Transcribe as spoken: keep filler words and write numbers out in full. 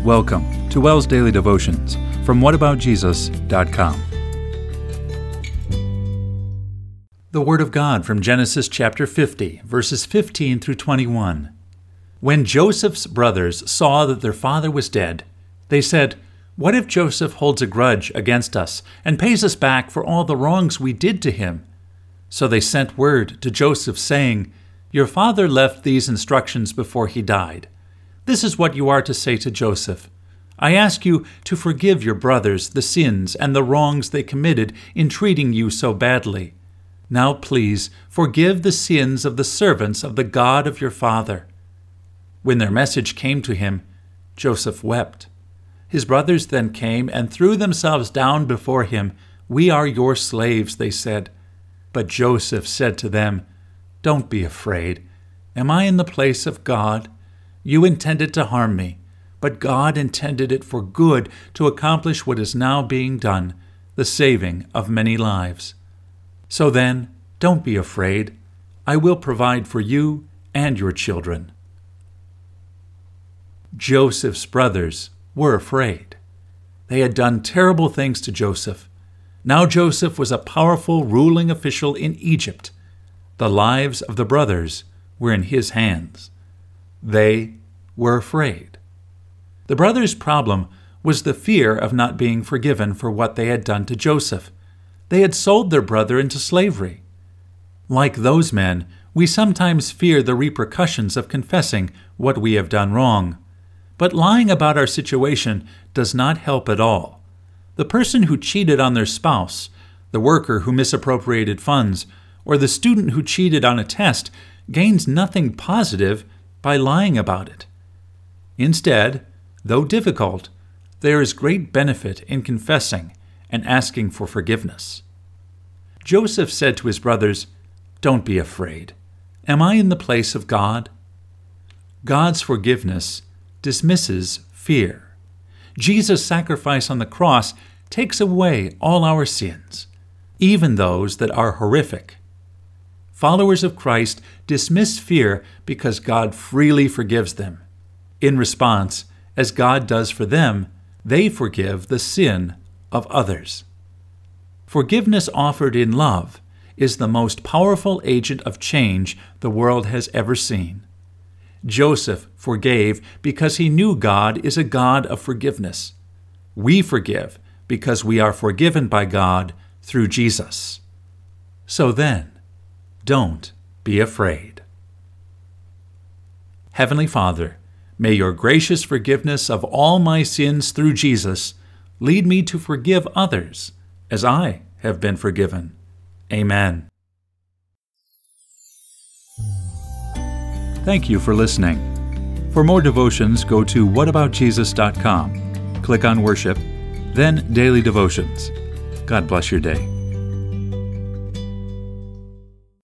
Welcome to WELS Daily Devotions from what about jesus dot com. The Word of God from Genesis chapter fifty, verses fifteen through twenty-one. When Joseph's brothers saw that their father was dead, they said, "What if Joseph holds a grudge against us and pays us back for all the wrongs we did to him?" So they sent word to Joseph saying, "Your father left these instructions before he died. This is what you are to say to Joseph. I ask you to forgive your brothers the sins and the wrongs they committed in treating you so badly. Now please forgive the sins of the servants of the God of your father." When their message came to him, Joseph wept. His brothers then came and threw themselves down before him. "We are your slaves," they said. But Joseph said to them, "Don't be afraid. Am I in the place of God? You intended to harm me, but God intended it for good to accomplish what is now being done, the saving of many lives. So then, don't be afraid. I will provide for you and your children." Joseph's brothers were afraid. They had done terrible things to Joseph. Now Joseph was a powerful ruling official in Egypt. The lives of the brothers were in his hands. They were afraid. The brothers' problem was the fear of not being forgiven for what they had done to Joseph. They had sold their brother into slavery. Like those men, we sometimes fear the repercussions of confessing what we have done wrong. But lying about our situation does not help at all. The person who cheated on their spouse, the worker who misappropriated funds, or the student who cheated on a test gains nothing positive by lying about it. Instead, though difficult, there is great benefit in confessing and asking for forgiveness. Joseph said to his brothers, "Don't be afraid. Am I in the place of God?" God's forgiveness dismisses fear. Jesus' sacrifice on the cross takes away all our sins, even those that are horrific. Followers of Christ dismiss fear because God freely forgives them. In response, as God does for them, they forgive the sin of others. Forgiveness offered in love is the most powerful agent of change the world has ever seen. Joseph forgave because he knew God is a God of forgiveness. We forgive because we are forgiven by God through Jesus. So then, don't be afraid. Heavenly Father, may your gracious forgiveness of all my sins through Jesus lead me to forgive others as I have been forgiven. Amen. Thank you for listening. For more devotions, go to what about jesus dot com. Click on Worship, then Daily Devotions. God bless your day.